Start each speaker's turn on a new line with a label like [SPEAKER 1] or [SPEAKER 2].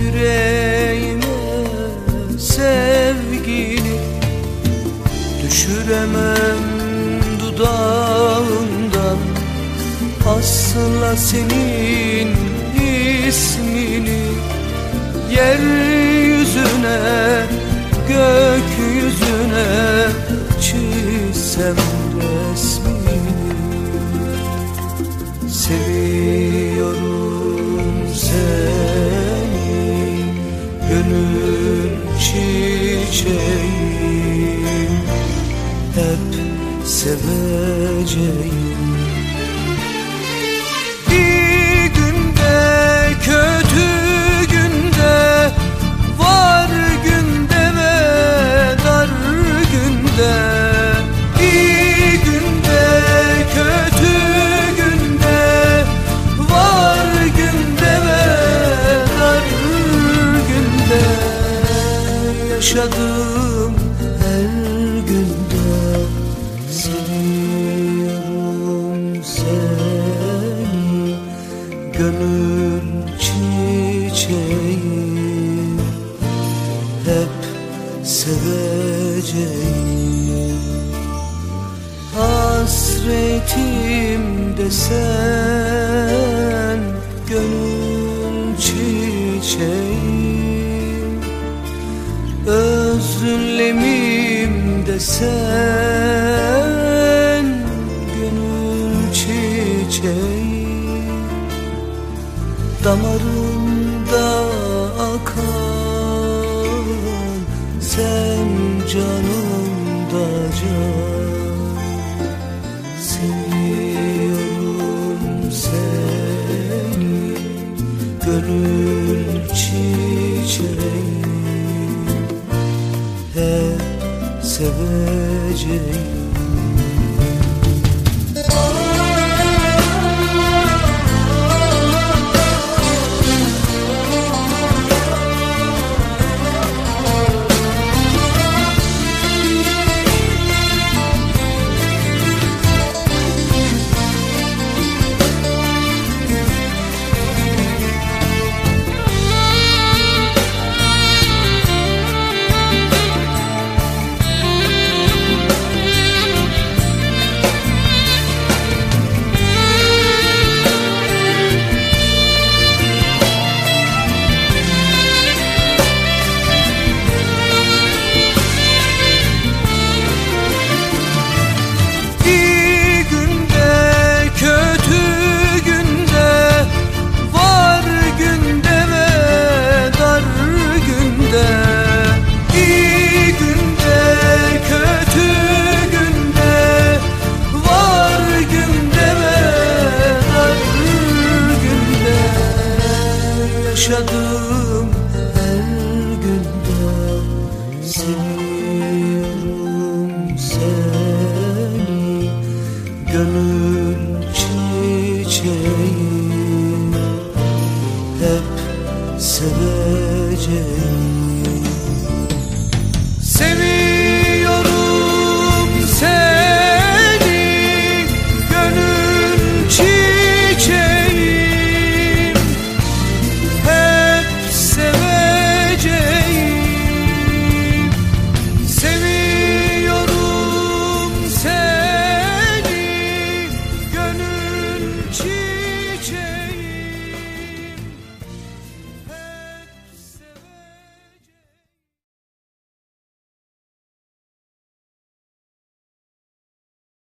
[SPEAKER 1] yüreğime sevgini, düşüremem dudağımdan asla senin ismini. Yeryüzüne, gökyüzüne çizsem resmini. Seviyorum seni, gönül çiçeğim, hep seveceğim. İyi günde, kötü günde, var günde ve dar günde. İyi günde, kötü günde, var günde ve dar günde. Yaşadığım her günde seviyorum seni, gönül çiçeğim, hep seveceğim. Hasretim desen, gönül çiçeğim, özlemim desen, gönül çiçeğim. Damarımda akan, sen canımda can. Seviyorum seni, gönül çiçeğim, hep seveceğim. Yaşadığım her günde seviyorum seni, gönül çiçeğim, hep seveceğim.